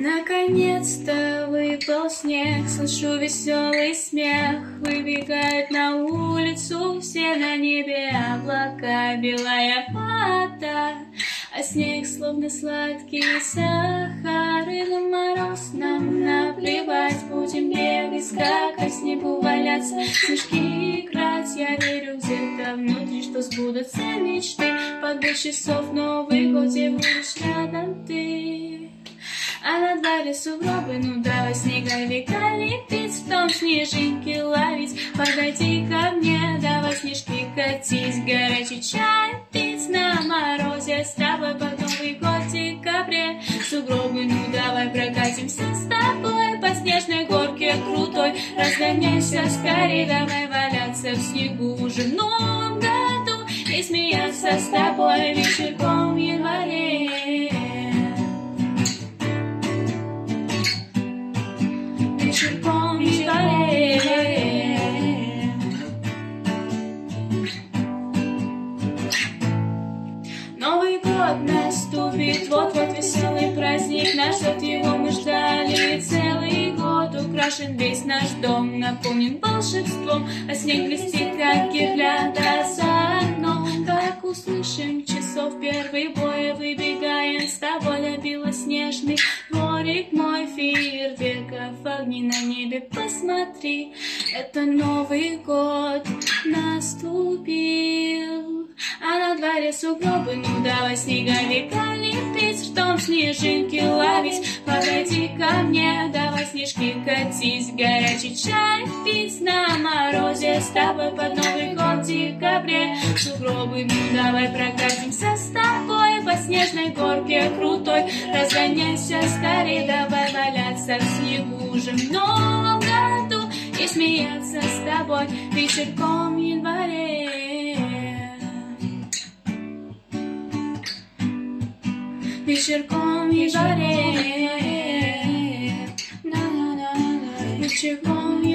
Наконец-то выпал снег, слышу веселый смех. Выбегают на улицу, все на небе облака, белая вода, а снег словно сладкий сахар. И на мороз нам наплевать, будем бегать, скакать, снегу валяться, снежки играть. Я верю где-то внутри, что сбудутся мечты. Под 2 часов Новый год, где будешь рядом ты. А на дворе сугробы, ну давай снеговика лепить, в том снежинки ловить. Подойди ко мне, давай снежки катить, горячий чай пить на морозе с тобой под Новый год в декабре. Сугробы, ну давай прокатимся с тобой по снежной горке крутой. Разгоняйся скорей, давай валяться в снегу уже в новом году и смеяться с тобой вечерком в январе. Вечерком в январе. Новый год наступит, вот-вот веселый праздник наш, ждет его мы ждали целый год. Украшен весь наш дом, наполнен волшебством, а снег блестит, как гирлянда за окном. Как услышим часов первый бой, выбегаем с тобой на белоснежный дворик мой. Фейерверков, огни на небе, посмотри, это Новый год наступил. А на дворе сугробы, ну давай снеговика лепить, в том снежинки ловить. Подойди ко мне, давай снежки катить, горячий чай пить на морозе с тобой под Новый год в декабре. Сугробы, ну давай прокатимся с тобой по снежной горке крутой. Разгоняйся скорее, давай валяться в снегу уже в новом году и смеяться с тобой вечерком в январе. Вечерком в январе, вечерком в январе.